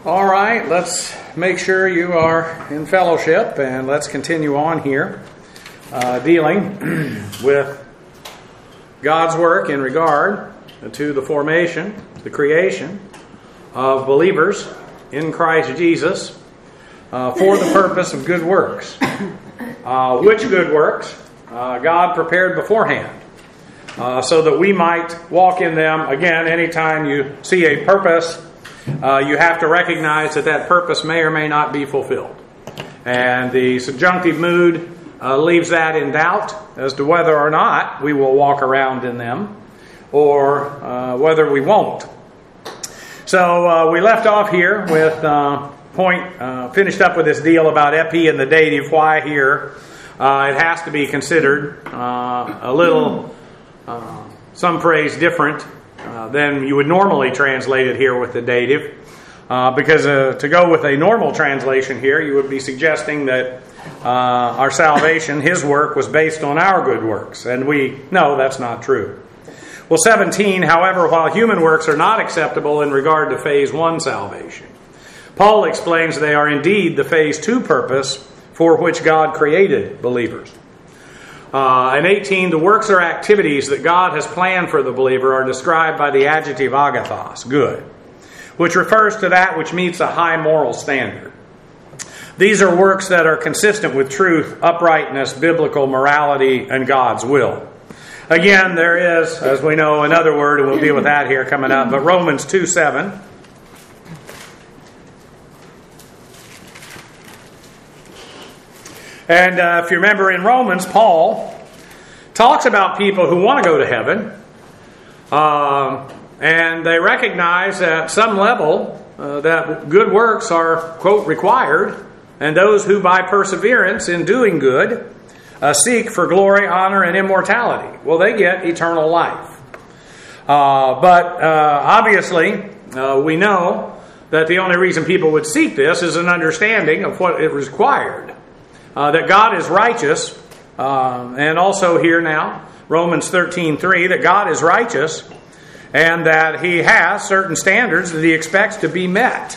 All right, let's make sure you are in fellowship, and let's continue on here, dealing with God's work in regard to the formation, the creation of believers in Christ Jesus for the purpose of good works. Which good works God prepared beforehand so that we might walk in them. Again, anytime you see a purpose, you have to recognize that purpose may or may not be fulfilled. And the subjunctive mood leaves that in doubt as to whether or not we will walk around in them or whether we won't. So we left off here with finished up with this deal about epi and the dative. Why here? It has to be considered a little, some phrase different than you would normally translate it here with the dative. Because to go with a normal translation here, you would be suggesting that our salvation, His work, was based on our good works. And we know that's not true. Well, 17, however, while human works are not acceptable in regard to phase 1 salvation, Paul explains they are indeed the phase 2 purpose for which God created believers. And 18, the works or activities that God has planned for the believer are described by the adjective agathos, good, which refers to that which meets a high moral standard. These are works that are consistent with truth, uprightness, biblical morality, and God's will. Again, there is, as we know, another word, and we'll deal with that here coming up, but Romans 2:7. And if you remember in Romans, Paul talks about people who want to go to heaven, and they recognize at some level that good works are, quote, required, and those who by perseverance in doing good seek for glory, honor, and immortality. Well, they get eternal life. But obviously, we know that the only reason people would seek this is an understanding of what it required. That God is righteous, and also here now, Romans 13:3, that God is righteous, and that He has certain standards that He expects to be met.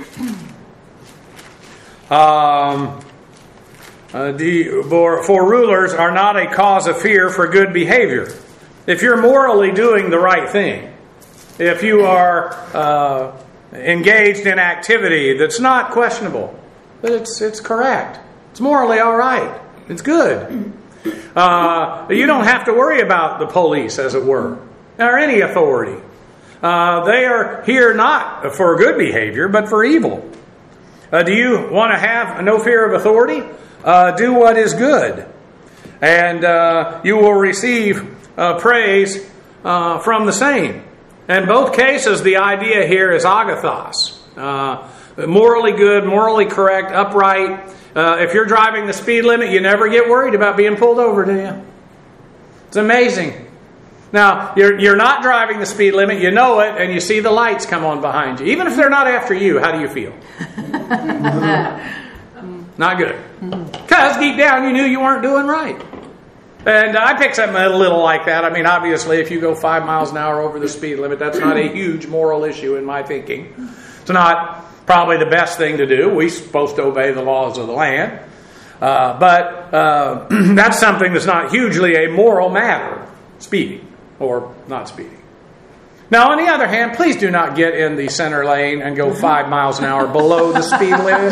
For rulers are not a cause of fear for good behavior. If you're morally doing the right thing, if you are engaged in activity that's not questionable, but it's correct, it's morally all right, it's good, you don't have to worry about the police, as it were, or any authority. They are here not for good behavior, but for evil. Do you want to have no fear of authority? Do what is good, and you will receive praise from the same. In both cases, the idea here is agathos. Morally good, morally correct, upright. If you're driving the speed limit, you never get worried about being pulled over, do you? It's amazing. Now, you're not driving the speed limit, you know it, and you see the lights come on behind you. Even if they're not after you, how do you feel? Not good. Because deep down you knew you weren't doing right. And I picked something a little like that. I mean, obviously, if you go 5 miles an hour over the speed limit, that's not a huge moral issue in my thinking. It's not probably the best thing to do. We're supposed to obey the laws of the land. But that's something that's not hugely a moral matter, speeding or not speeding. Now, on the other hand, please do not get in the center lane and go 5 miles an hour below the speed limit.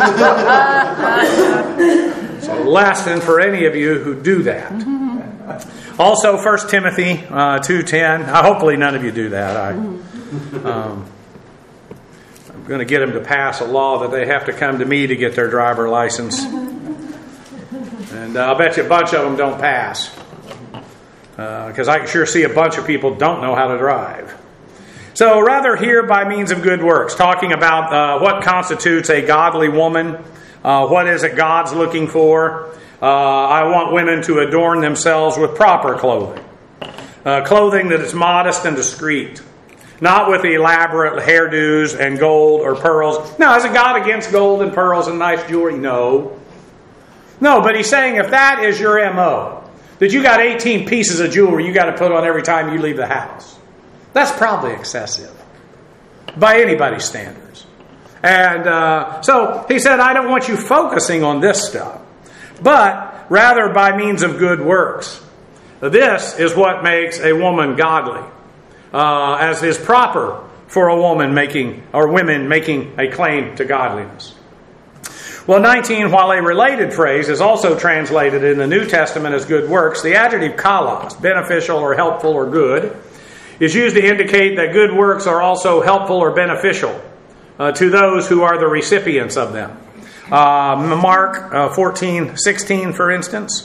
It's a lesson for any of you who do that. Also, 1 Timothy 2:10. Hopefully none of you do that. I'm going to get them to pass a law that they have to come to me to get their driver license. And I'll bet you a bunch of them don't pass. Because I can sure see a bunch of people don't know how to drive. So rather here by means of good works, talking about what constitutes a godly woman, what is it God's looking for. I want women to adorn themselves with proper clothing. Clothing that is modest and discreet. Not with elaborate hairdos and gold or pearls. Now, is it God against gold and pearls and nice jewelry? No. No, but he's saying if that is your M.O., that you got 18 pieces of jewelry you got to put on every time you leave the house, that's probably excessive by anybody's standards. And so he said, I don't want you focusing on this stuff, but rather by means of good works. This is what makes a woman godly, as is proper for a woman women making a claim to godliness. Well, 19, while a related phrase is also translated in the New Testament as good works, the adjective kalos, beneficial or helpful or good, is used to indicate that good works are also helpful or beneficial to those who are the recipients of them. Mark 14:16, for instance.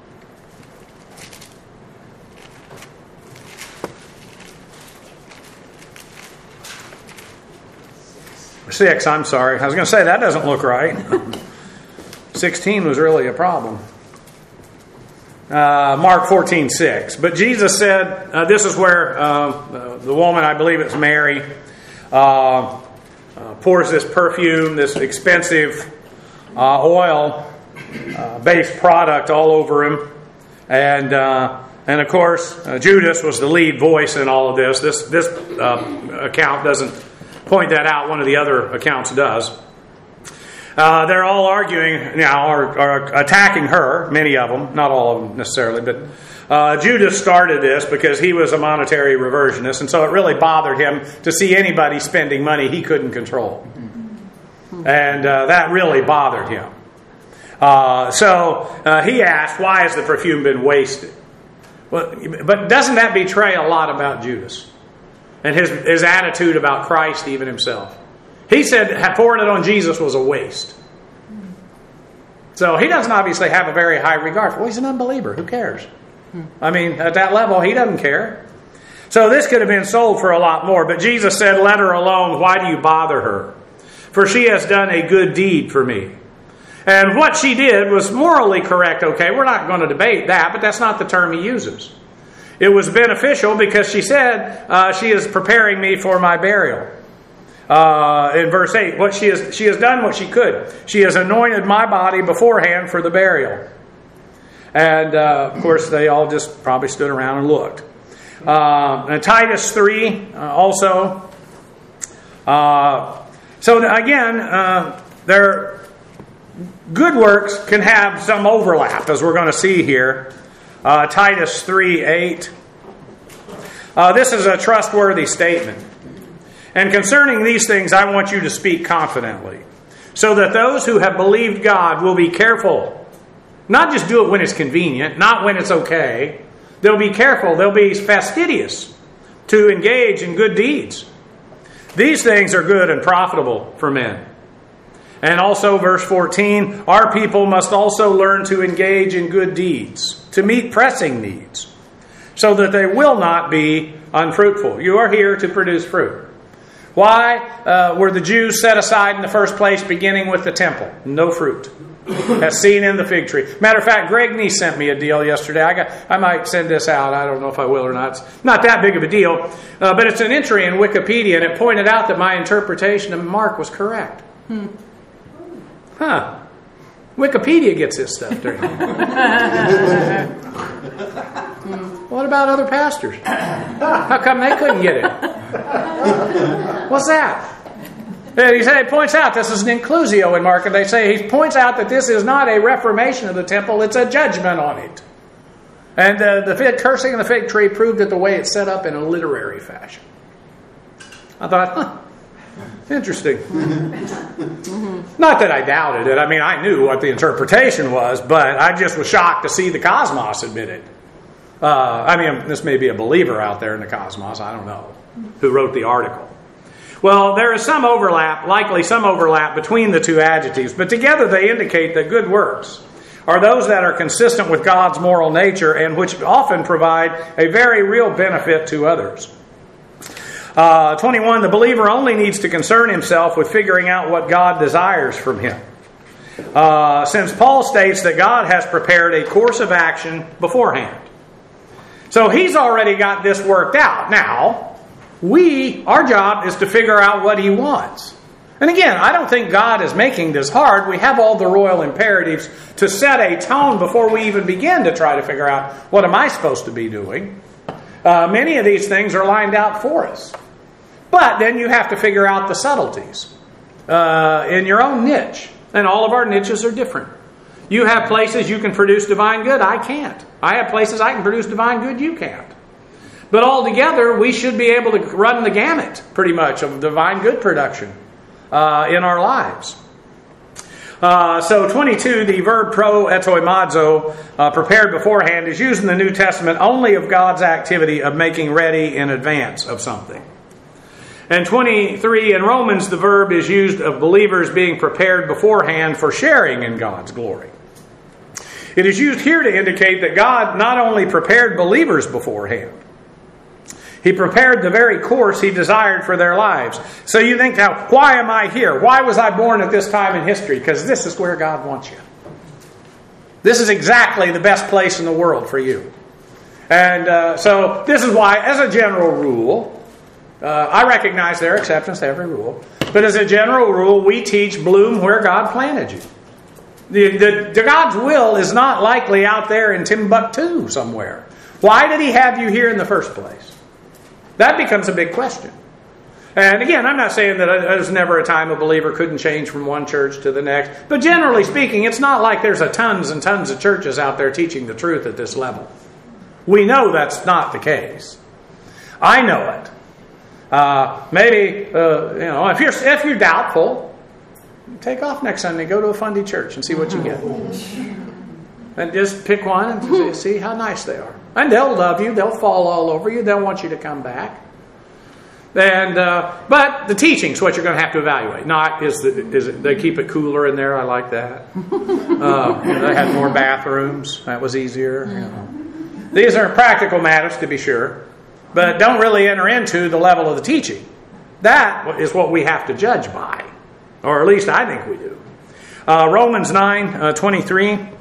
6, I'm sorry. I was going to say, that doesn't look right. 16 was really a problem. Mark 14:6. But Jesus said, this is where the woman, I believe it's Mary, pours this perfume, this expensive oil-based product all over him. And of course, Judas was the lead voice in all of this. This account doesn't point that out. One of the other accounts does. They're all arguing now, or attacking her, many of them, not all of them necessarily, but Judas started this because he was a monetary reversionist, and so it really bothered him to see anybody spending money he couldn't control. And that really bothered him. So he asked, why has the perfume been wasted? Well, but doesn't that betray a lot about Judas and his attitude about Christ, even himself? He said pouring it on Jesus was a waste. So he doesn't obviously have a very high regard for. Well, he's an unbeliever. Who cares? I mean, at that level, he doesn't care. So this could have been sold for a lot more. But Jesus said, let her alone. Why do you bother her? For she has done a good deed for me. And what she did was morally correct. Okay, we're not going to debate that, but that's not the term he uses. It was beneficial because she said, she is preparing me for my burial. In verse 8, she has done what she could. She has anointed my body beforehand for the burial. And of course, they all just probably stood around and looked. And Titus 3 also. So again, their good works can have some overlap, as we're going to see here. Titus 3:8. This is a trustworthy statement. And concerning these things, I want you to speak confidently, so that those who have believed God will be careful. Not just do it when it's convenient, not when it's okay. They'll be careful. They'll be fastidious to engage in good deeds. These things are good and profitable for men. And also verse 14, our people must also learn to engage in good deeds, to meet pressing needs, so that they will not be unfruitful. You are here to produce fruit. Why were the Jews set aside in the first place, beginning with the temple? No fruit. As seen in the fig tree. Matter of fact, Greg Nee sent me a deal yesterday. I might send this out. I don't know if I will or not. It's not that big of a deal. But it's an entry in Wikipedia, and it pointed out that my interpretation of Mark was correct. Huh. Wikipedia gets this stuff during What about other pastors? How come they couldn't get it? What's that? And he points out this is an inclusio in Mark, and he points out that this is not a reformation of the temple, it's a judgment on it. And the cursing of the fig tree proved it the way it's set up in a literary fashion. I thought, interesting. Not that I doubted it. I mean, I knew what the interpretation was, but I just was shocked to see the Cosmos admit it. This may be a believer out there in the Cosmos, I don't know, who wrote the article. Well, there is some overlap, likely some overlap between the two adjectives, but together they indicate that good works are those that are consistent with God's moral nature and which often provide a very real benefit to others. 21, the believer only needs to concern himself with figuring out what God desires from him. Since Paul states that God has prepared a course of action beforehand. So he's already got this worked out. Now, our job is to figure out what he wants. And again, I don't think God is making this hard. We have all the royal imperatives to set a tone before we even begin to try to figure out what am I supposed to be doing. Many of these things are lined out for us. But then you have to figure out the subtleties in your own niche. And all of our niches are different. You have places you can produce divine good. I can't. I have places I can produce divine good. You can't. But altogether, we should be able to run the gamut, pretty much, of divine good production in our lives. So 22, the verb pro etoimazo, prepared beforehand, is used in the New Testament only of God's activity of making ready in advance of something. And 23, in Romans, the verb is used of believers being prepared beforehand for sharing in God's glory. It is used here to indicate that God not only prepared believers beforehand, He prepared the very course He desired for their lives. So you think now, why am I here? Why was I born at this time in history? Because this is where God wants you. This is exactly the best place in the world for you. And so this is why, as a general rule, I recognize there are exceptions to every rule, but as a general rule, we teach bloom where God planted you. The God's will is not likely out there in Timbuktu somewhere. Why did He have you here in the first place? That becomes a big question. And again, I'm not saying that there's never a time a believer couldn't change from one church to the next. But generally speaking, it's not like there's tons and tons of churches out there teaching the truth at this level. We know that's not the case. I know it. If you're doubtful, take off next Sunday, go to a Fundy church and see what you get. And just pick one and see how nice they are. And they'll love you. They'll fall all over you. They'll want you to come back. And but the teaching's what you're going to have to evaluate. Not is it they keep it cooler in there. I like that. They had more bathrooms. That was easier. These are practical matters to be sure, but don't really enter into the level of the teaching. That is what we have to judge by, or at least I think we do. Romans 9:23.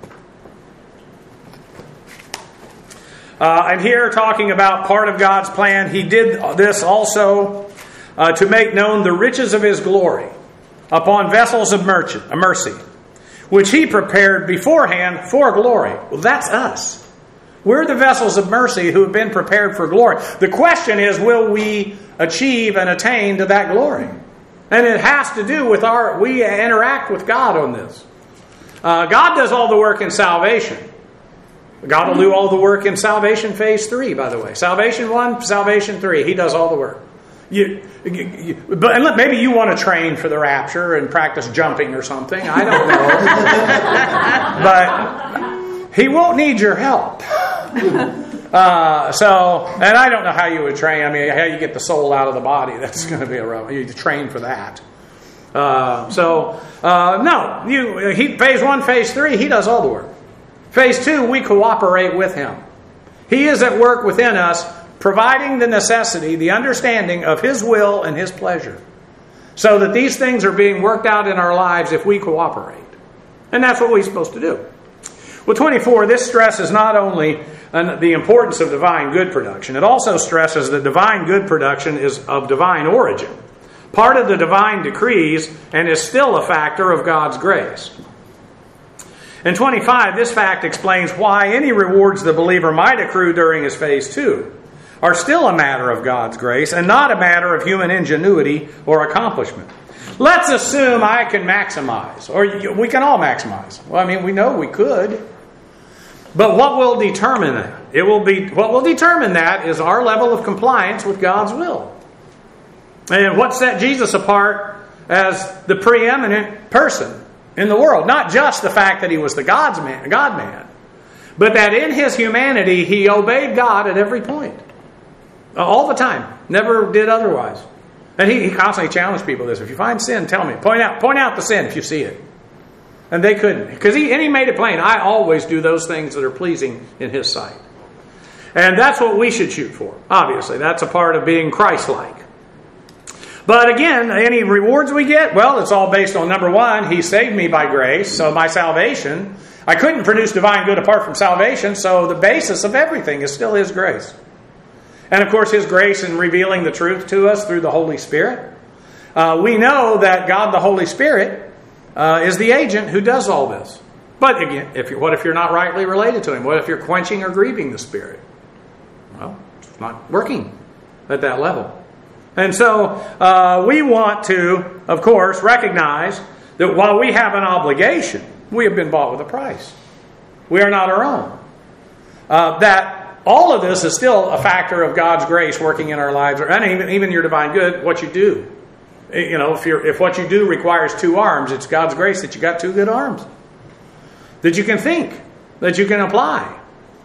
And here talking about part of God's plan, He did this also to make known the riches of His glory upon vessels of mercy, which He prepared beforehand for glory. Well, that's us. We're the vessels of mercy who have been prepared for glory. The question is, will we achieve and attain to that glory? And it has to do with we interact with God on this. God does all the work in salvation. God will do all the work in salvation phase 3, by the way. Salvation 1, salvation 3. He does all the work. But maybe you want to train for the rapture and practice jumping or something. I don't know. But He won't need your help. And I don't know how you would train. I mean, how you get the soul out of the body. That's going to be you train for that. Phase 1, phase 3, He does all the work. Phase 2, we cooperate with Him. He is at work within us, providing the necessity, the understanding of His will and His pleasure, so that these things are being worked out in our lives if we cooperate. And that's what we're supposed to do. Well, 24, this stresses not only the importance of divine good production, it also stresses that divine good production is of divine origin, part of the divine decrees, and is still a factor of God's grace. In 25, this fact explains why any rewards the believer might accrue during his phase 2 are still a matter of God's grace and not a matter of human ingenuity or accomplishment. Let's assume I can maximize, or we can all maximize. Well, I mean, we know we could. But what will determine that? What will determine that is our level of compliance with God's will. And what set Jesus apart as the preeminent person in the world? Not just the fact that He was the God-man, but that in His humanity He obeyed God at every point. All the time. Never did otherwise. And He constantly challenged people this. If you find sin, tell me. Point out the sin if you see it. And they couldn't. Because He made it plain. I always do those things that are pleasing in His sight. And that's what we should shoot for. Obviously, that's a part of being Christ-like. But again, any rewards we get, well, it's all based on, number one, He saved me by grace. So my salvation, I couldn't produce divine good apart from salvation. So the basis of everything is still His grace. And of course, His grace in revealing the truth to us through the Holy Spirit. We know that God the Holy Spirit is the agent who does all this. But again, what if you're not rightly related to Him? What if you're quenching or grieving the Spirit? Well, it's not working at that level. And so we want to, of course, recognize that while we have an obligation, we have been bought with a price. We are not our own. That all of this is still a factor of God's grace working in our lives, and even your divine good, what you do. You know, if what you do requires 2 arms, it's God's grace that you got 2 good arms. That you can think, that you can apply.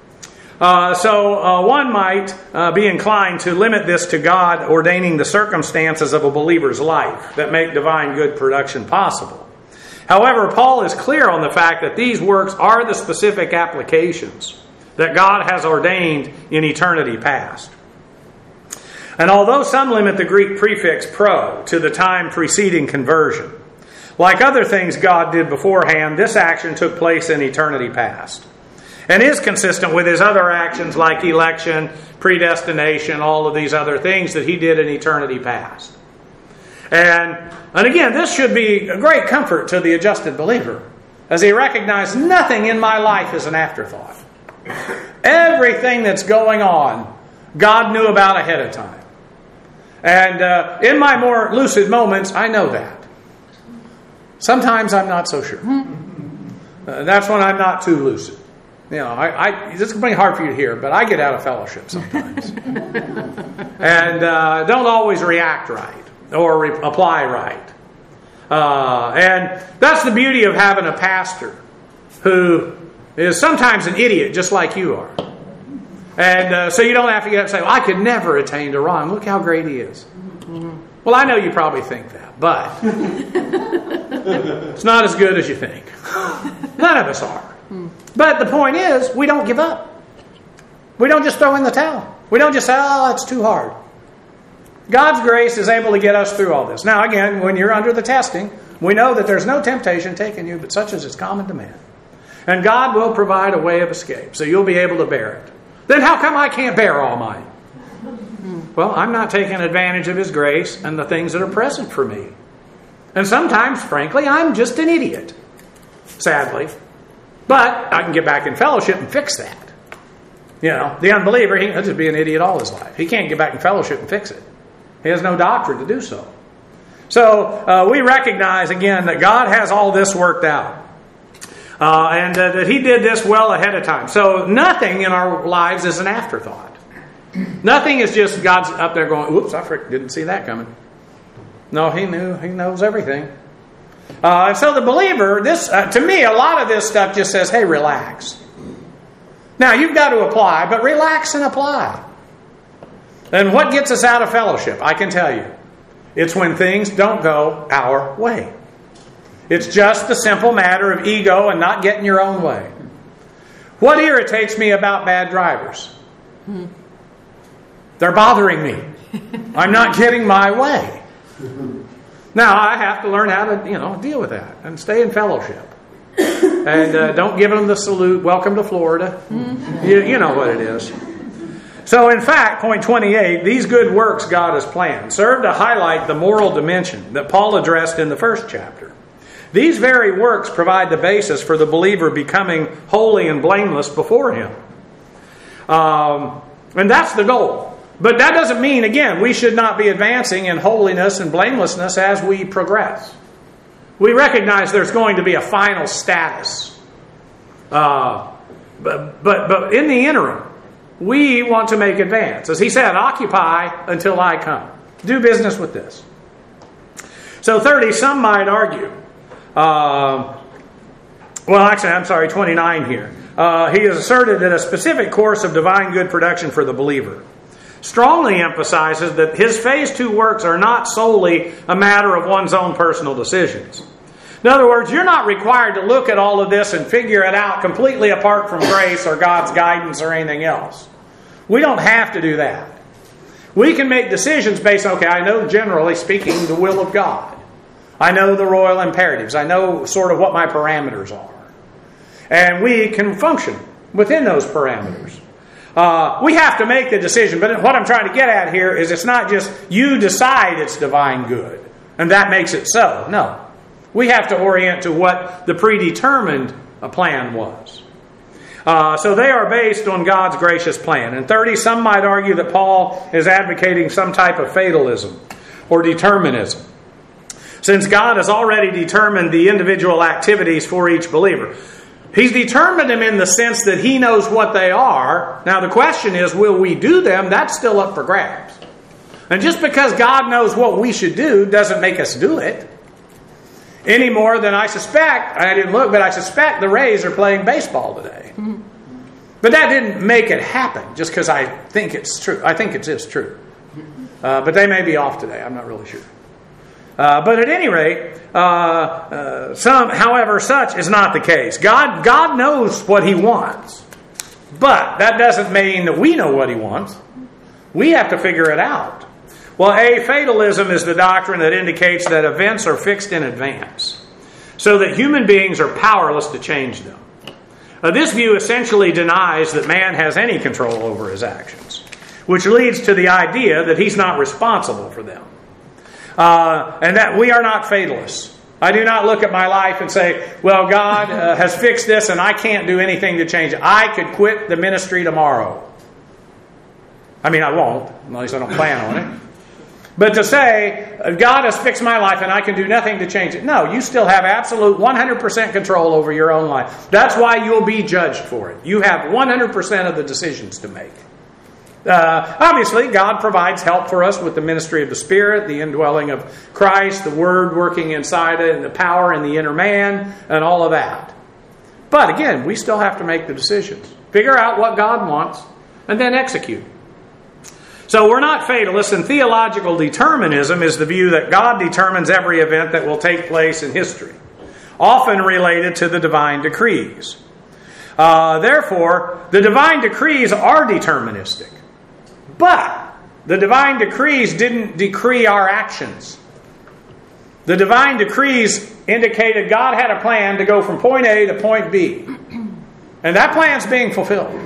So one might be inclined to limit this to God ordaining the circumstances of a believer's life that make divine good production possible. However, Paul is clear on the fact that these works are the specific applications that God has ordained in eternity past. And although some limit the Greek prefix pro to the time preceding conversion, like other things God did beforehand, this action took place in eternity past, and is consistent with his other actions like election, predestination, all of these other things that he did in eternity past. And again, this should be a great comfort to the adjusted believer, as he recognizes nothing in my life is an afterthought. Everything that's going on, God knew about ahead of time. And in my more lucid moments, I know that. Sometimes I'm not so sure. That's when I'm not too lucid. You know, this is going to be hard for you to hear, but I get out of fellowship sometimes. And don't always react right or apply right. And that's the beauty of having a pastor who is sometimes an idiot just like you are. And so you don't have to get up and say, well, I could never attain to Ron. Look how great he is. Well, I know you probably think that, but it's not as good as you think. None of us are. But the point is, we don't give up. We don't just throw in the towel. We don't just say, oh, it's too hard. God's grace is able to get us through all this. Now, again, when you're under the testing, we know that there's no temptation taking you, but such as is common to man. And God will provide a way of escape, so you'll be able to bear it. Then how come I can't bear all mine? Well, I'm not taking advantage of His grace and the things that are present for me. And sometimes, frankly, I'm just an idiot. Sadly. But I can get back in fellowship and fix that. You know, the unbeliever, he'll just be an idiot all his life. He can't get back in fellowship and fix it. He has no doctrine to do so. So we recognize, again, that God has all this worked out. And that He did this well ahead of time. So nothing in our lives is an afterthought. Nothing is just God's up there going, whoops, I didn't see that coming. No, He knew. He knows everything. And so the believer, this to me, a lot of this stuff just says, hey, relax. Now, you've got to apply, but relax and apply. And what gets us out of fellowship? I can tell you. It's when things don't go our way. It's just the simple matter of ego and not getting your own way. What irritates me about bad drivers? They're bothering me. I'm not getting my way. Now, I have to learn how to, deal with that and stay in fellowship. And don't give them the salute, welcome to Florida. You know what it is. So, in fact, point 28, these good works God has planned serve to highlight the moral dimension that Paul addressed in the first chapter. These very works provide the basis for the believer becoming holy and blameless before Him. And that's the goal. But that doesn't mean, again, we should not be advancing in holiness and blamelessness as we progress. We recognize there's going to be a final status. But in the interim, we want to make advance. As he said, occupy until I come. Do business with this. So 30, some might argue. 29 here. He has asserted that a specific course of divine good production for the believer strongly emphasizes that his phase 2 works are not solely a matter of one's own personal decisions. In other words, you're not required to look at all of this and figure it out completely apart from grace or God's guidance or anything else. We don't have to do that. We can make decisions based on, I know generally speaking the will of God. I know the royal imperatives. I know sort of what my parameters are. And we can function within those parameters. We have to make the decision, but what I'm trying to get at here is it's not just you decide it's divine good, and that makes it so. No. We have to orient to what the predetermined plan was. So they are based on God's gracious plan. And 30, some might argue that Paul is advocating some type of fatalism or determinism, since God has already determined the individual activities for each believer. He's determined them in the sense that He knows what they are. Now the question is, will we do them? That's still up for grabs. And just because God knows what we should do doesn't make us do it. Any more than I suspect, I didn't look, but I suspect the Rays are playing baseball today. Mm-hmm. But that didn't make it happen just because I think it's true. I think it is true. But they may be off today. I'm not really sure. But at any rate, however, such is not the case. God knows what He wants. But that doesn't mean that we know what He wants. We have to figure it out. Well, fatalism is the doctrine that indicates that events are fixed in advance, so that human beings are powerless to change them. This view essentially denies that man has any control over his actions, which leads to the idea that he's not responsible for them. And that we are not fatalists. I do not look at my life and say, well, God has fixed this and I can't do anything to change it. I could quit the ministry tomorrow. I mean, I won't. At least I don't plan on it. But to say, God has fixed my life and I can do nothing to change it. No, you still have absolute 100% control over your own life. That's why you'll be judged for it. You have 100% of the decisions to make. Obviously, God provides help for us with the ministry of the Spirit, the indwelling of Christ, the Word working inside it, and the power in the inner man, and all of that. But again, we still have to make the decisions. Figure out what God wants, and then execute. So we're not fatalists, and theological determinism is the view that God determines every event that will take place in history, often related to the divine decrees. Therefore, the divine decrees are deterministic. But the divine decrees didn't decree our actions. The divine decrees indicated God had a plan to go from point A to point B. And that plan's being fulfilled.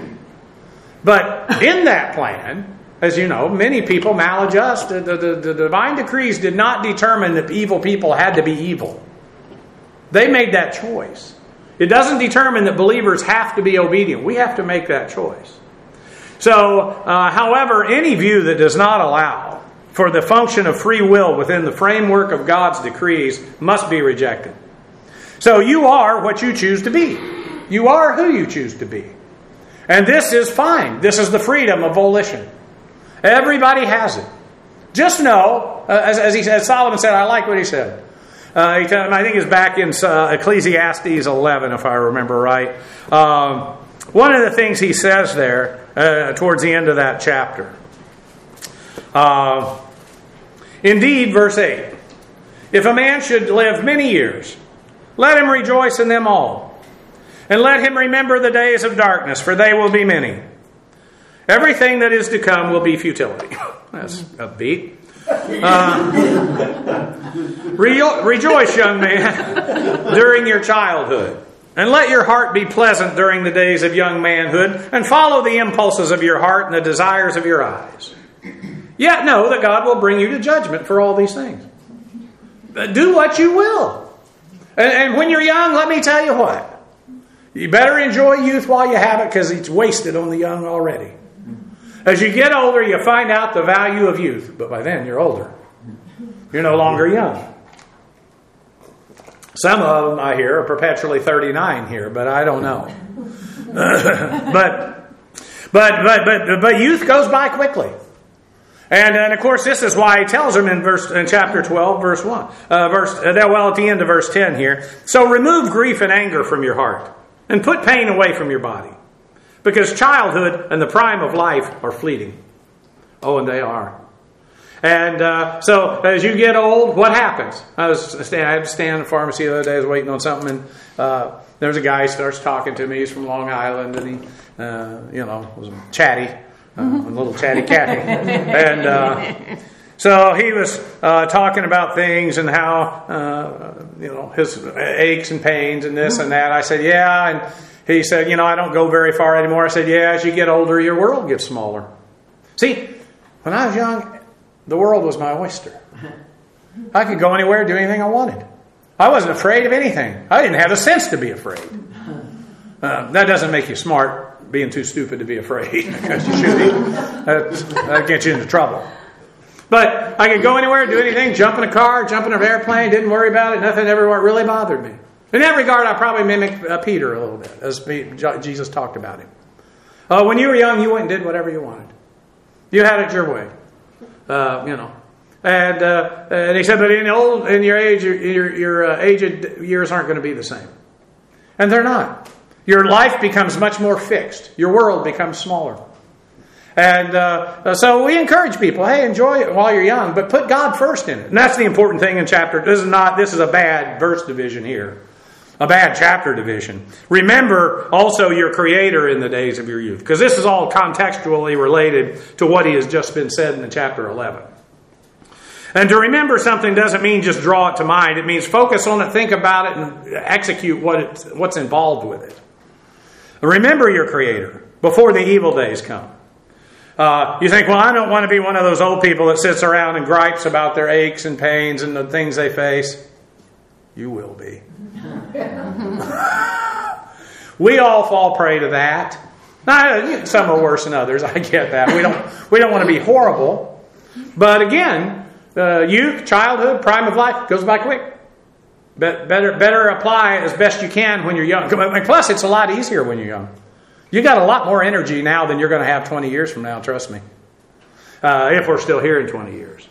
But in that plan, as you know, many people maladjust. The divine decrees did not determine that evil people had to be evil. They made that choice. It doesn't determine that believers have to be obedient. We have to make that choice. So, however, any view that does not allow for the function of free will within the framework of God's decrees must be rejected. So you are what you choose to be. You are who you choose to be. And this is fine. This is the freedom of volition. Everybody has it. Just know, as Solomon said, I like what he said. I think it's back in Ecclesiastes 11, if I remember right. One of the things he says there, towards the end of that chapter. Indeed, verse 8, if a man should live many years, let him rejoice in them all, and let him remember the days of darkness, for they will be many. Everything that is to come will be futility. That's upbeat. Rejoice, young man, during your childhood, and let your heart be pleasant during the days of young manhood, and follow the impulses of your heart and the desires of your eyes. Yet know that God will bring you to judgment for all these things. Do what you will. And when you're young, let me tell you what. You better enjoy youth while you have it, because it's wasted on the young already. As you get older, you find out the value of youth. But by then, you're older. You're no longer young. Some of them, I hear, are perpetually 39 here, but I don't know. But youth goes by quickly. And of course, this is why he tells them in chapter 12, verse 1. At the end of verse 10 here. So remove grief and anger from your heart, and put pain away from your body. Because childhood and the prime of life are fleeting. Oh, and they are. And so as you get old, what happens? I had to stand in the pharmacy the other day. I was waiting on something, and there's a guy who starts talking to me. He's from Long Island, and he, was chatty, a little chatty catty. And so he was talking about things and how, his aches and pains and this and that. I said, yeah, and he said, I don't go very far anymore. I said, yeah, as you get older, your world gets smaller. See, when I was young, the world was my oyster. I could go anywhere, do anything I wanted. I wasn't afraid of anything. I didn't have the sense to be afraid. That doesn't make you smart, being too stupid to be afraid, because you should be. That gets you into trouble. But I could go anywhere, do anything, jump in a car, jump in an airplane, didn't worry about it. Nothing ever really bothered me. In that regard, I probably mimicked Peter a little bit, as Jesus talked about him. When you were young, you went and did whatever you wanted. You had it your way, And he said, but in your age, your aged years aren't going to be the same, and they're not. Your life becomes much more fixed. Your world becomes smaller. And so we encourage people, hey, enjoy it while you're young, but put God first in it. And that's the important thing in chapter. This is a bad verse division here. A bad chapter division. Remember also your Creator in the days of your youth. Because this is all contextually related to what he has just been said in chapter 11. And to remember something doesn't mean just draw it to mind. It means focus on it, think about it, and execute what's involved with it. Remember your Creator before the evil days come. You think, well, I don't want to be one of those old people that sits around and gripes about their aches and pains and the things they face. You will be. We all fall prey to that. Some are worse than others. I get that. We don't want to be horrible. But again, youth, childhood, prime of life goes by quick. Better apply as best you can when you're young. Plus, it's a lot easier when you're young. You got a lot more energy now than you're going to have 20 years from now, trust me. If we're still here in 20 years.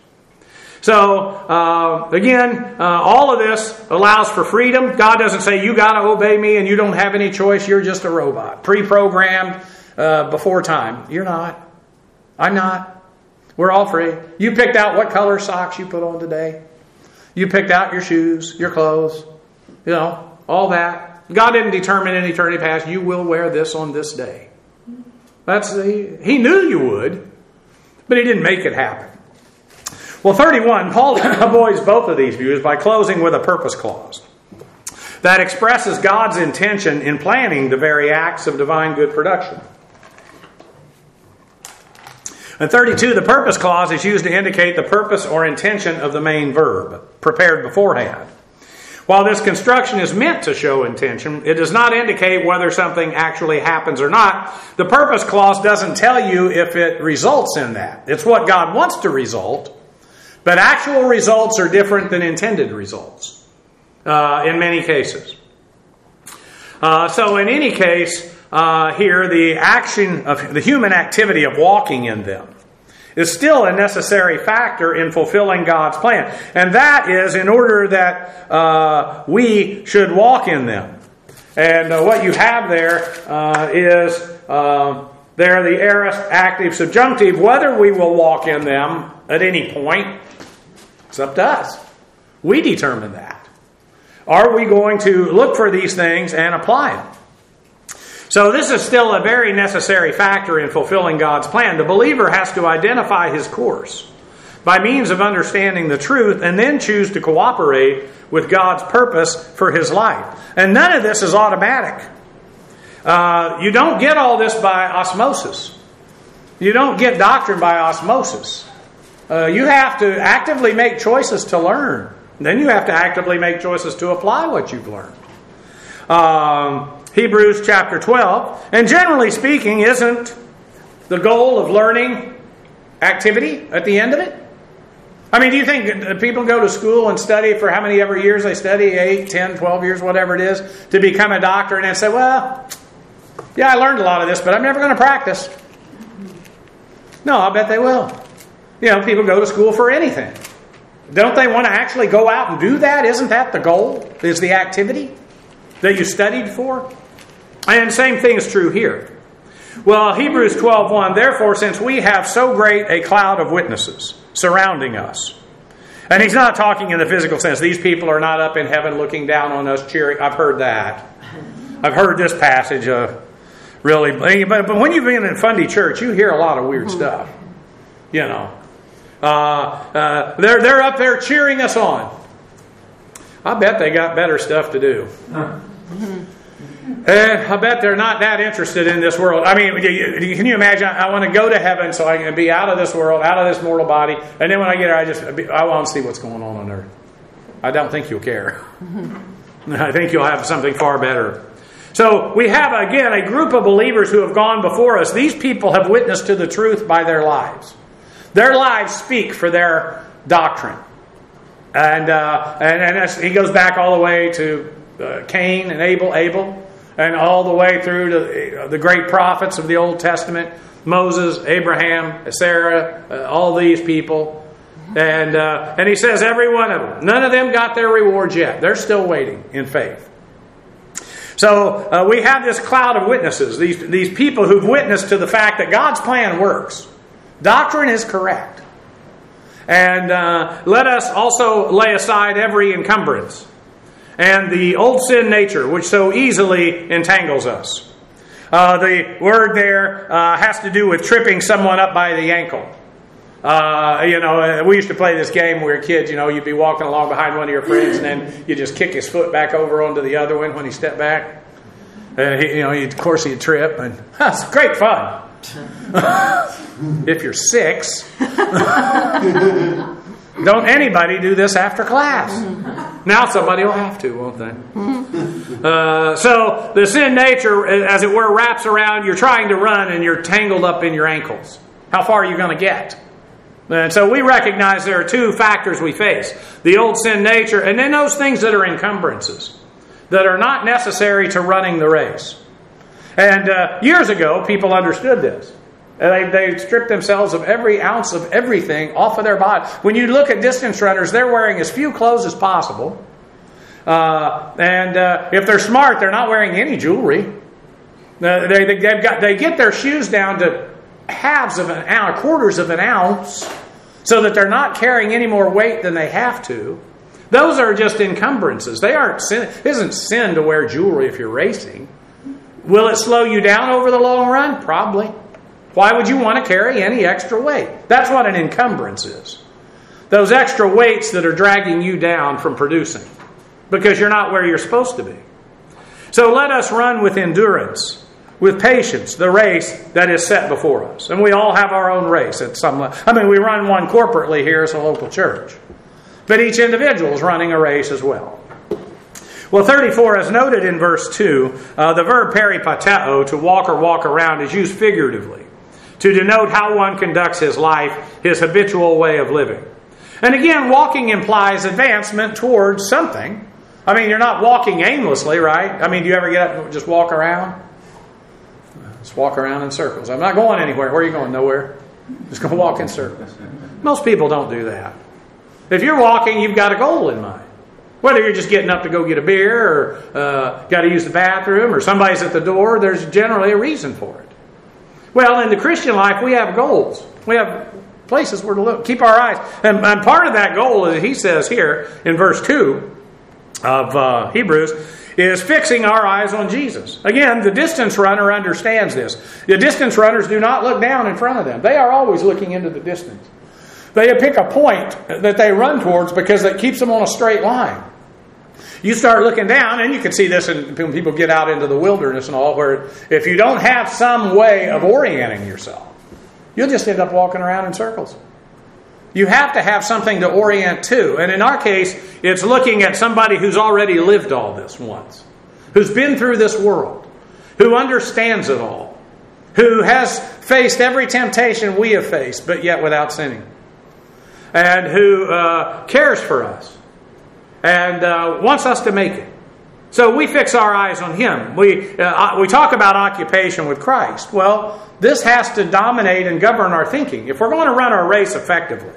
So, again, all of this allows for freedom. God doesn't say, you got to obey me and you don't have any choice. You're just a robot. Pre-programmed before time. You're not. I'm not. We're all free. You picked out what color socks you put on today. You picked out your shoes, your clothes, all that. God didn't determine in eternity past, you will wear this on this day. He knew you would, but he didn't make it happen. Well, 31, Paul avoids both of these views by closing with a purpose clause that expresses God's intention in planning the very acts of divine good production. And 32, the purpose clause is used to indicate the purpose or intention of the main verb, prepared beforehand. While this construction is meant to show intention, it does not indicate whether something actually happens or not. The purpose clause doesn't tell you if it results in that. It's what God wants to result, but actual results are different than intended results in many cases. So in any case, here the action of the human activity of walking in them is still a necessary factor in fulfilling God's plan. And that is in order that we should walk in them. And what you have there is the aorist active subjunctive. Whether we will walk in them at any point, it's up to us. We determine that. Are we going to look for these things and apply them? So this is still a very necessary factor in fulfilling God's plan. The believer has to identify his course by means of understanding the truth and then choose to cooperate with God's purpose for his life. And none of this is automatic. You don't get all this by osmosis. You don't get doctrine by osmosis. You have to actively make choices to learn. Then you have to actively make choices to apply what you've learned. Hebrews chapter 12. And generally speaking, isn't the goal of learning activity at the end of it? I mean, do you think people go to school and study for how many ever years they study? 8, 10, 12 years, whatever it is, to become a doctor and then say, well, yeah, I learned a lot of this, but I'm never going to practice. No, I bet they will. People go to school for anything. Don't they want to actually go out and do that? Isn't that the goal? Is the activity that you studied for? And same thing is true here. Well, Hebrews 12:1, therefore, since we have so great a cloud of witnesses surrounding us. And he's not talking in the physical sense. These people are not up in heaven looking down on us cheering. I've heard that. I've heard this passage really. But when you've been in Fundy Church, you hear a lot of weird stuff. They're up there cheering us on. I bet they got better stuff to do. I bet they're not that interested in this world. I mean, can you imagine? I want to go to heaven so I can be out of this world, out of this mortal body, and then when I get there, I want to see what's going on earth. I don't think you'll care. I think you'll have something far better. So we have, again, a group of believers who have gone before us. These people have witnessed to the truth by their lives. Their lives speak for their doctrine. And he goes back all the way to Cain and Abel, and all the way through to the great prophets of the Old Testament, Moses, Abraham, Sarah, all these people. And he says every one of them, none of them got their rewards yet. They're still waiting in faith. So we have this cloud of witnesses, these people who've witnessed to the fact that God's plan works. Doctrine is correct. And let us also lay aside every encumbrance and the old sin nature, which so easily entangles us. The word there has to do with tripping someone up by the ankle. We used to play this game when we were kids. You'd be walking along behind one of your friends, and then you just kick his foot back over onto the other one when he stepped back. And of course he'd trip, and it's great fun. If you're 6, don't anybody do this after class. Now somebody will have to, won't they? So the sin nature, as it were, wraps around. You're trying to run, and you're tangled up in your ankles. How far are you going to get? And so we recognize there are 2 factors we face. The old sin nature, and then those things that are encumbrances, that are not necessary to running the race. And years ago, people understood this. They stripped themselves of every ounce of everything off of their body. When you look at distance runners, they're wearing as few clothes as possible. And if they're smart, they're not wearing any jewelry. They get their shoes down to halves of an ounce, quarters of an ounce, so that they're not carrying any more weight than they have to. Those are just encumbrances. They aren't sin. It isn't sin to wear jewelry if you're racing. Will it slow you down over the long run? Probably. Why would you want to carry any extra weight? That's what an encumbrance is. Those extra weights that are dragging you down from producing, because you're not where you're supposed to be. So let us run with endurance, with patience, the race that is set before us. And we all have our own race at some level. We run one corporately here as a local church. But each individual is running a race as well. Well, 34, as noted in verse 2, the verb peripateo, to walk or walk around, is used figuratively to denote how one conducts his life, his habitual way of living. And again, walking implies advancement towards something. You're not walking aimlessly, right? Do you ever get up and just walk around? Just walk around in circles. I'm not going anywhere. Where are you going? Nowhere. Just going to walk in circles. Most people don't do that. If you're walking, you've got a goal in mind. Whether you're just getting up to go get a beer, or got to use the bathroom, or somebody's at the door, there's generally a reason for it. Well, in the Christian life, we have goals. We have places where to look. Keep our eyes. And part of that goal, as he says here in verse 2 of Hebrews, is fixing our eyes on Jesus. Again, the distance runner understands this. The distance runners do not look down in front of them. They are always looking into the distance. They pick a point that they run towards because it keeps them on a straight line. You start looking down, and you can see this when people get out into the wilderness and all, where if you don't have some way of orienting yourself, you'll just end up walking around in circles. You have to have something to orient to. And in our case, it's looking at somebody who's already lived all this once, who's been through this world, who understands it all, who has faced every temptation we have faced, but yet without sinning, and who cares for us and wants us to make it. So we fix our eyes on Him. We talk about occupation with Christ. Well, this has to dominate and govern our thinking if we're going to run our race effectively.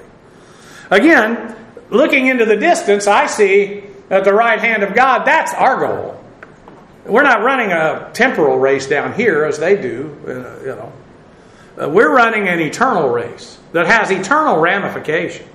Again, looking into the distance, I see at the right hand of God, that's our goal. We're not running a temporal race down here as they do. We're running an eternal race that has eternal ramifications.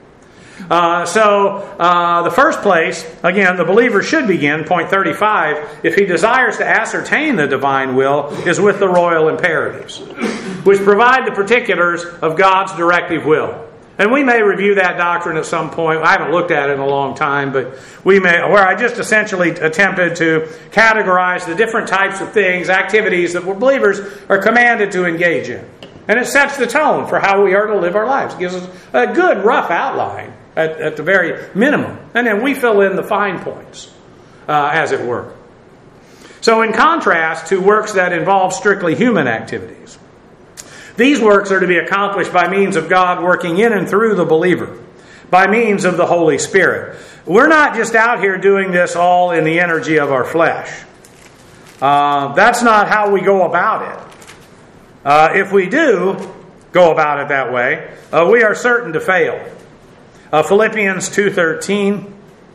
So the first place, again, the believer should begin, point 35, if he desires to ascertain the divine will, is with the royal imperatives, which provide the particulars of God's directive will. And we may review that doctrine at some point. I haven't looked at it in a long time, but we may, where I just essentially attempted to categorize the different types of things, activities that believers are commanded to engage in. And it sets the tone for how we are to live our lives. It gives us a good rough outline at the very minimum. And then we fill in the fine points, as it were. So in contrast to works that involve strictly human activities, these works are to be accomplished by means of God working in and through the believer, by means of the Holy Spirit. We're not just out here doing this all in the energy of our flesh. That's not how we go about it. If we do go about it that way, we are certain to fail. Philippians 2:13.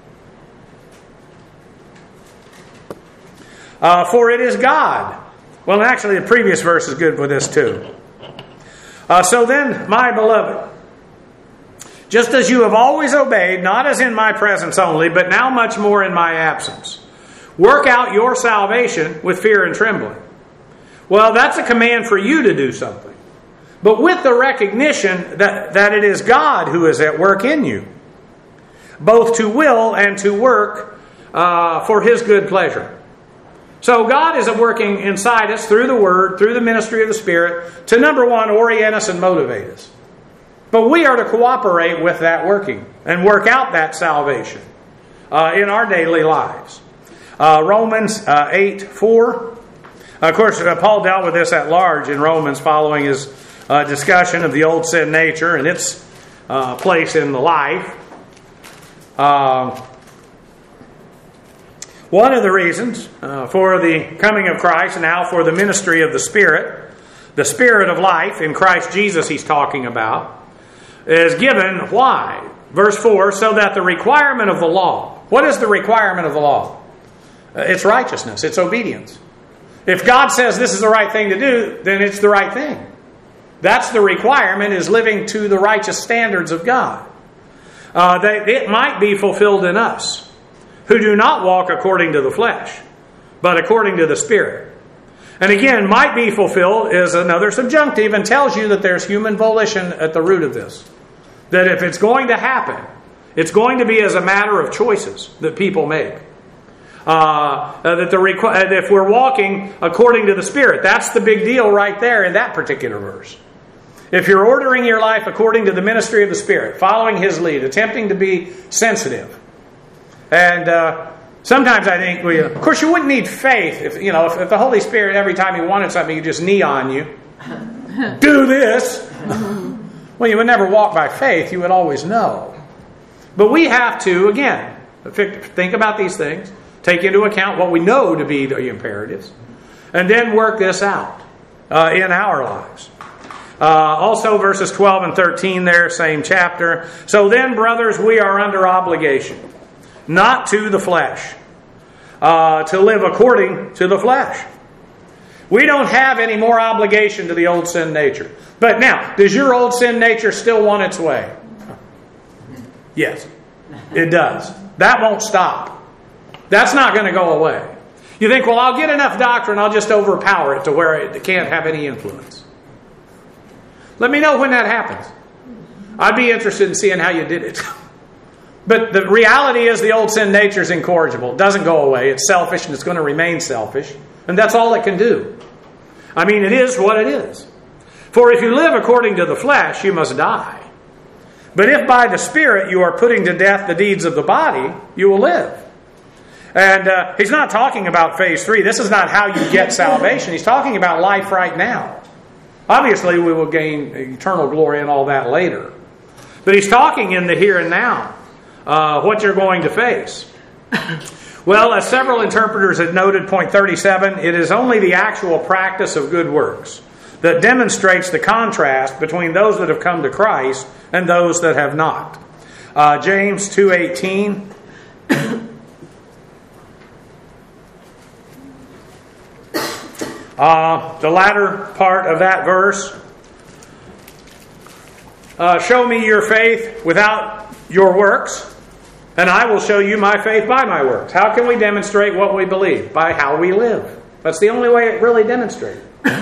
For it is God. Well, actually, the previous verse is good for this too. So then, my beloved, just as you have always obeyed, not as in my presence only, but now much more in my absence, work out your salvation with fear and trembling. Well, that's a command for you to do something, but with the recognition that it is God who is at work in you, both to will and to work for His good pleasure. So God is working inside us through the Word, through the ministry of the Spirit, to number one, orient us and motivate us. But we are to cooperate with that working and work out that salvation in our daily lives. Romans 8:4. Of course, Paul dealt with this at large in Romans following his discussion of the old sin nature and its place in the life. One of the reasons for the coming of Christ and now for the ministry of the Spirit of life in Christ Jesus he's talking about, is given, why? Verse 4, so that the requirement of the law. What is the requirement of the law? It's righteousness. It's obedience. If God says this is the right thing to do, then it's the right thing. That's the requirement, is living to the righteous standards of God. It might be fulfilled in us, who do not walk according to the flesh, but according to the Spirit. And again, might be fulfilled is another subjunctive and tells you that there's human volition at the root of this. That if it's going to happen, it's going to be as a matter of choices that people make. If we're walking according to the Spirit, that's the big deal right there in that particular verse. If you're ordering your life according to the ministry of the Spirit, following His lead, attempting to be sensitive, and sometimes I think, of course, you wouldn't need faith if the Holy Spirit, every time He wanted something, He'd just knee on you. Do this. Well, you would never walk by faith. You would always know. But we have to, again, think about these things, take into account what we know to be the imperatives, and then work this out in our lives. Also, verses 12 and 13 there, same chapter. So then, brothers, we are under obligation, not to the flesh, to live according to the flesh. We don't have any more obligation to the old sin nature. But now, does your old sin nature still want its way? Yes, it does. That won't stop. That's not going to go away. You think, well, I'll get enough doctrine, I'll just overpower it to where it can't have any influence. Let me know when that happens. I'd be interested in seeing how you did it. But the reality is the old sin nature is incorrigible. It doesn't go away. It's selfish and it's going to remain selfish. And that's all it can do. I mean, it is what it is. For if you live according to the flesh, you must die. But if by the Spirit you are putting to death the deeds of the body, you will live. And he's not talking about phase 3. This is not how you get salvation. He's talking about life right now. Obviously, we will gain eternal glory and all that later. But he's talking in the here and now, what you're going to face. Well, as several interpreters have noted, point 37, it is only the actual practice of good works that demonstrates the contrast between those that have come to Christ and those that have not. James 2:18. The latter part of that verse. Show me your faith without your works, and I will show you my faith by my works. How can we demonstrate what we believe? By how we live. That's the only way it really demonstrates.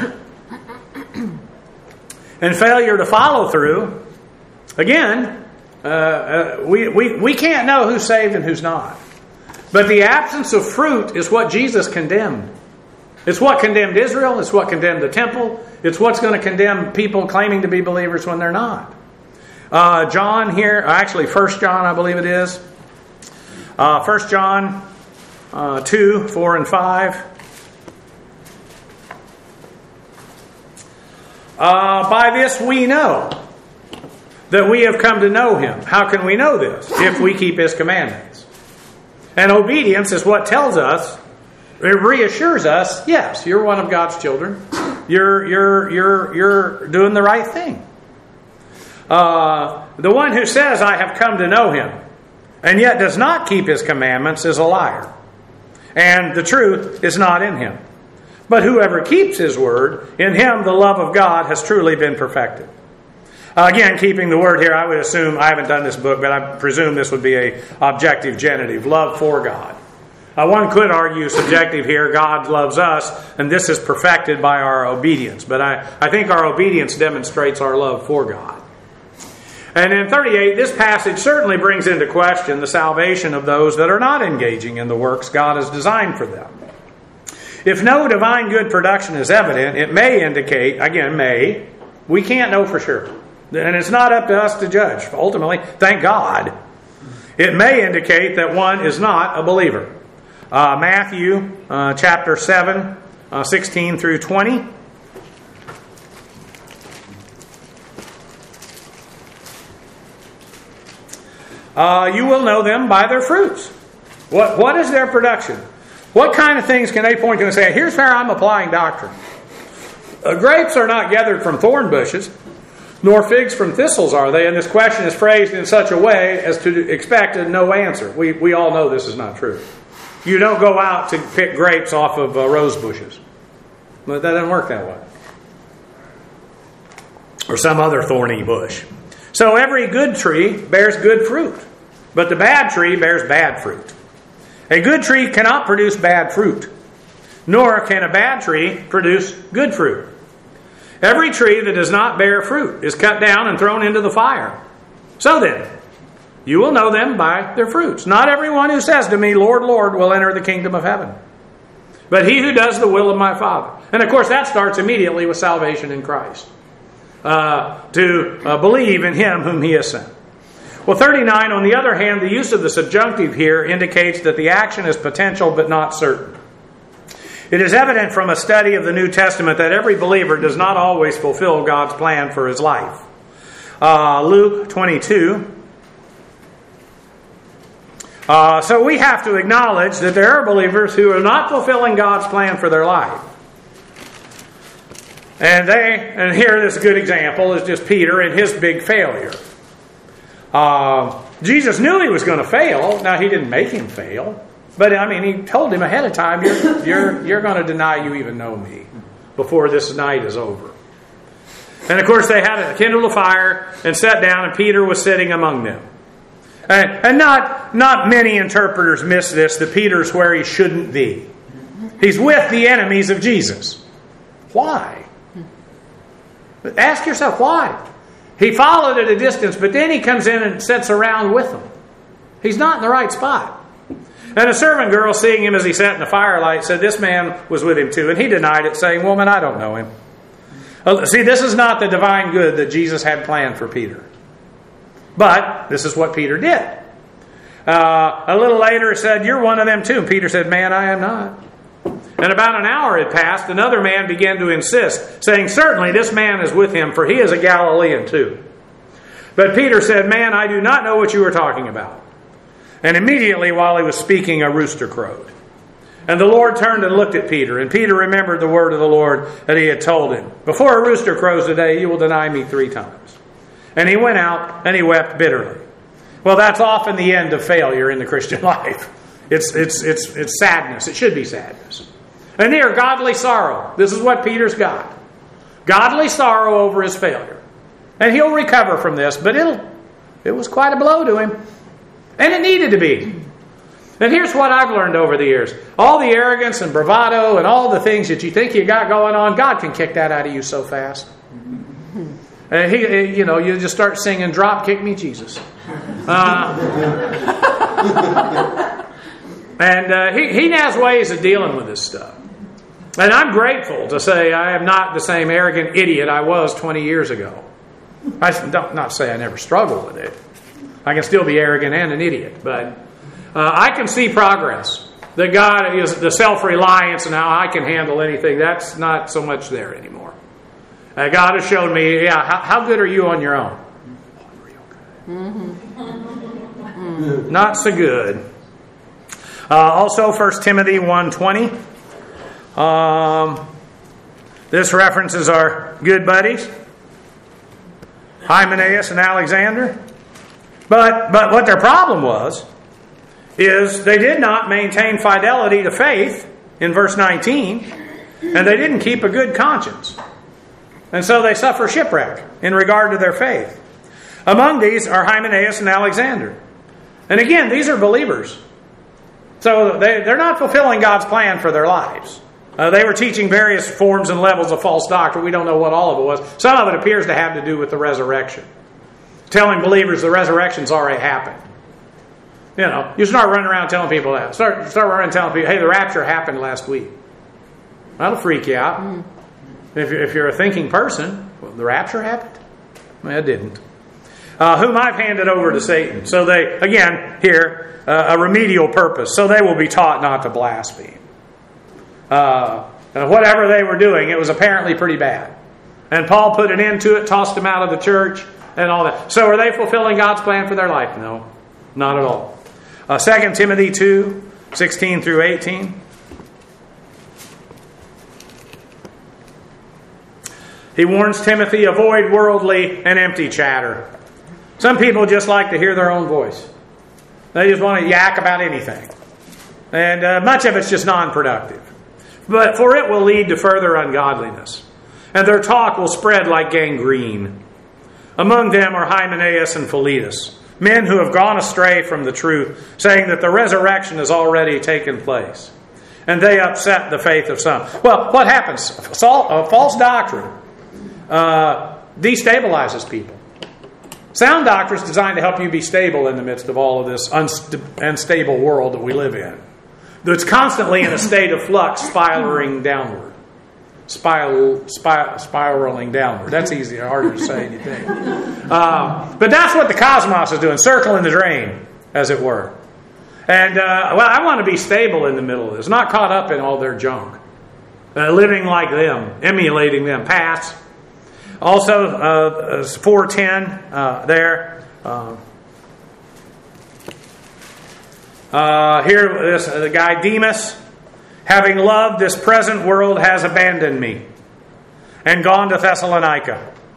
And failure to follow through, again, we can't know who's saved and who's not. But the absence of fruit is what Jesus condemned. It's what condemned Israel. It's what condemned the temple. It's what's going to condemn people claiming to be believers when they're not. John here, actually 1 John I believe it is. 1 John 2, 4 and 5. By this we know that we have come to know Him. How can we know this? If we keep His commandments. And obedience is what tells us, it reassures us, yes, you're one of God's children. You're doing the right thing. The one who says, I have come to know Him, and yet does not keep His commandments is a liar. And the truth is not in him. But whoever keeps His word, in him the love of God has truly been perfected. Again, keeping the word here, I would assume, I haven't done this book, but I presume this would be a objective genitive, love for God. One could argue subjective here, God loves us, and this is perfected by our obedience. But I think our obedience demonstrates our love for God. And in 38, this passage certainly brings into question the salvation of those that are not engaging in the works God has designed for them. If no divine good production is evident, it may indicate, again, may, we can't know for sure. And it's not up to us to judge. Ultimately, thank God, it may indicate that one is not a believer. Matthew chapter 7, 16 through 20. You will know them by their fruits. What is their production? What kind of things can they point to and say, here's where I'm applying doctrine. Grapes are not gathered from thorn bushes, nor figs from thistles are they? And this question is phrased in such a way as to expect a no answer. We all know this is not true. You don't go out to pick grapes off of rose bushes. But that doesn't work that way. Or some other thorny bush. So every good tree bears good fruit, but the bad tree bears bad fruit. A good tree cannot produce bad fruit, nor can a bad tree produce good fruit. Every tree that does not bear fruit is cut down and thrown into the fire. So then, you will know them by their fruits. Not everyone who says to me, Lord, Lord, will enter the kingdom of heaven, but he who does the will of my Father. And of course, that starts immediately with salvation in Christ. To believe in Him whom He has sent. Well, 39, on the other hand, the use of the subjunctive here indicates that the action is potential but not certain. It is evident from a study of the New Testament that every believer does not always fulfill God's plan for his life. Luke 22. So we have to acknowledge that there are believers who are not fulfilling God's plan for their life. And here this good example is just Peter and his big failure. Jesus knew he was going to fail. Now, He didn't make him fail. But, He told him ahead of time, you're going to deny you even know me before this night is over. And, of course, they had to kindle a fire and sat down, and Peter was sitting among them. And not many interpreters miss this, that Peter's where he shouldn't be. He's with the enemies of Jesus. Why? Ask yourself, why? He followed at a distance, but then he comes in and sits around with them. He's not in the right spot. And a servant girl, seeing him as he sat in the firelight, said, this man was with him too. And he denied it, saying, woman, I don't know him. See, this is not the divine good that Jesus had planned for Peter. But this is what Peter did. A little later, it said, you're one of them too. And Peter said, man, I am not. And about an hour had passed, another man began to insist, saying, certainly this man is with him, for he is a Galilean too. But Peter said, man, I do not know what you are talking about. And immediately while he was speaking, a rooster crowed. And the Lord turned and looked at Peter, and Peter remembered the word of the Lord that He had told him. Before a rooster crows today, you will deny me 3 times. And he went out and he wept bitterly. Well, that's often the end of failure in the Christian life. It's sadness. It should be sadness. And here, godly sorrow. This is what Peter's got. Godly sorrow over his failure. And he'll recover from this, but it was quite a blow to him. And it needed to be. And here's what I've learned over the years. All the arrogance and bravado and all the things that you think you got going on, God can kick that out of you so fast. And you just start singing, drop kick me, Jesus. And he has ways of dealing with this stuff. And I'm grateful to say I am not the same arrogant idiot I was 20 years ago. I don't not say I never struggled with it. I can still be arrogant and an idiot. But I can see progress. That God is the self-reliance and how I can handle anything. That's not so much there anymore. God has shown me, how good are you on your own? Not so good. Also, 1 Timothy 1:20. This references our good buddies, Hymenaeus and Alexander. But what their problem was, is they did not maintain fidelity to faith in verse 19, and they didn't keep a good conscience. And so they suffer shipwreck in regard to their faith. Among these are Hymenaeus and Alexander. And again, these are believers. So they're not fulfilling God's plan for their lives. They were teaching various forms and levels of false doctrine. We don't know what all of it was. Some of it appears to have to do with the resurrection. Telling believers the resurrection's already happened. You know, you start running around telling people that. Start running around telling people, hey, the rapture happened last week. That'll freak you out. If you're a thinking person, well, the rapture happened? Well, it didn't. Whom I've handed over to Satan. So they, again, here, a remedial purpose. So they will be taught not to blaspheme. Whatever they were doing, it was apparently pretty bad. And Paul put an end to it, tossed them out of the church, and all that. So are they fulfilling God's plan for their life? No, not at all. 2 Timothy 2, 16 through 18. He warns Timothy, avoid worldly and empty chatter. Some people just like to hear their own voice. They just want to yak about anything. And much of it's just non-productive. But for it will lead to further ungodliness. And their talk will spread like gangrene. Among them are Hymenaeus and Philetus, men who have gone astray from the truth, saying that the resurrection has already taken place. And they upset the faith of some. Well, what happens? False doctrine destabilizes people. Sound doctrine is designed to help you be stable in the midst of all of this unstable world that we live in. That's constantly in a state of flux, spiraling downward. Spiraling downward. That's easier, harder to say anything. But that's what the cosmos is doing, circling the drain, as it were. And I want to be stable in the middle of this, not caught up in all their junk, living like them, emulating them. Pass. Also, 4:10 there. Here, the guy Demas, having loved this present world, has abandoned me and gone to Thessalonica.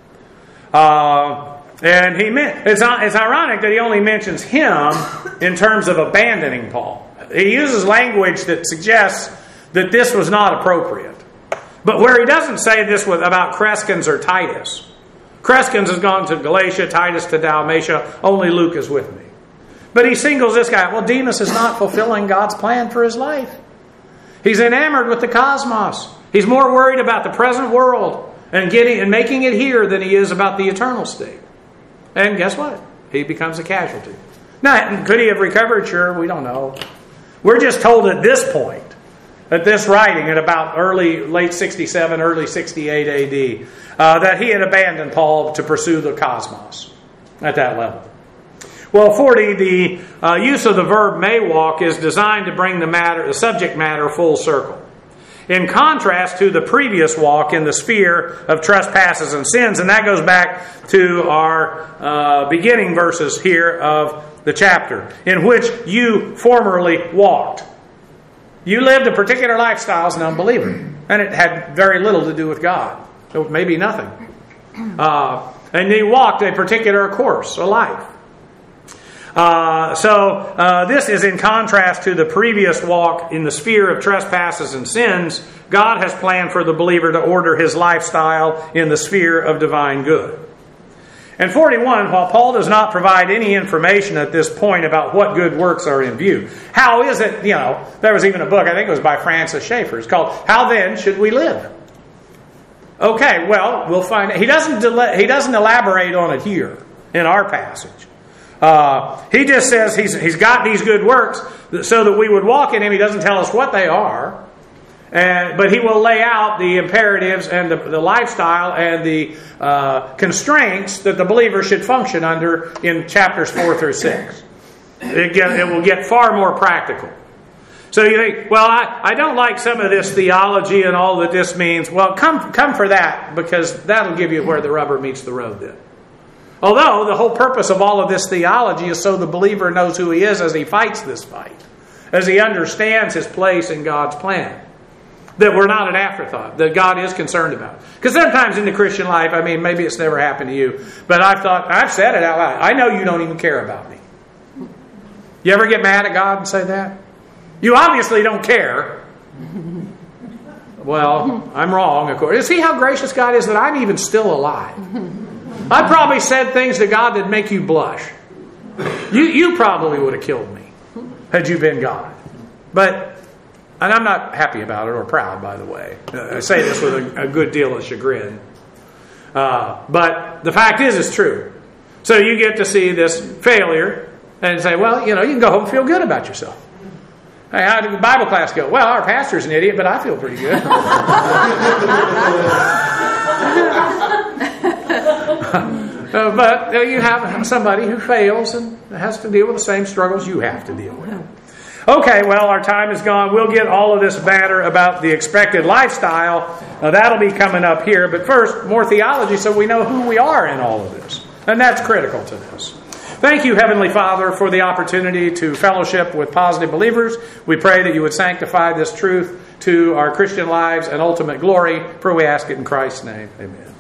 And it's ironic that he only mentions him in terms of abandoning Paul. He uses language that suggests that this was not appropriate. But where he doesn't say this about Crescens or Titus. Crescens has gone to Galatia, Titus to Dalmatia, only Luke is with me. But he singles this guy. Well, Demas is not fulfilling God's plan for his life. He's enamored with the cosmos. He's more worried about the present world and making it here than he is about the eternal state. And guess what? He becomes a casualty. Now, could he have recovered? Sure, we don't know. We're just told at this point, at this writing, at about late 67, early 68 AD, that he had abandoned Paul to pursue the cosmos at that level. Well, 40, the use of the verb may walk is designed to bring the subject matter full circle. In contrast to the previous walk in the sphere of trespasses and sins, and that goes back to our beginning verses here of the chapter, in which you formerly walked. You lived a particular lifestyle as an unbeliever, and it had very little to do with God, maybe nothing. And you walked a particular course, a life. So this is in contrast to the previous walk in the sphere of trespasses and sins. God has planned for the believer to order his lifestyle in the sphere of divine good. And 41, while Paul does not provide any information at this point about what good works are in view. How is it, there was even a book, I think it was by Francis Schaeffer, it's called How Then Should We Live? Okay, well, we'll find out. He doesn't elaborate on it here in our passage. He just says he's got these good works so that we would walk in him. He doesn't tell us what they are. But he will lay out the imperatives and the lifestyle and the constraints that the believer should function under in chapters 4 through 6. It will get far more practical. So you think, well, I don't like some of this theology and all that this means. Well, come for that, because that'll give you where the rubber meets the road then. Although the whole purpose of all of this theology is so the believer knows who he is as he fights this fight, as he understands his place in God's plan. That we're not an afterthought, that God is concerned about. Because sometimes in the Christian life, I mean, maybe it's never happened to you, but I've said it out loud. I know you don't even care about me. You ever get mad at God and say that? You obviously don't care. Well, I'm wrong, of course. See how gracious God is that I'm even still alive. I probably said things to God that make you blush. You probably would have killed me had you been God. And I'm not happy about it or proud, by the way. I say this with a good deal of chagrin. But the fact is, it's true. So you get to see this failure and say, well, you can go home and feel good about yourself. Hey, how did the Bible class go? Well, our pastor's an idiot, but I feel pretty good. But you have somebody who fails and has to deal with the same struggles you have to deal with. Okay, well, our time is gone. We'll get all of this banter about the expected lifestyle. That'll be coming up here. But first, more theology so we know who we are in all of this. And that's critical to this. Thank you, Heavenly Father, for the opportunity to fellowship with positive believers. We pray that you would sanctify this truth to our Christian lives and ultimate glory. For we ask it in Christ's name. Amen.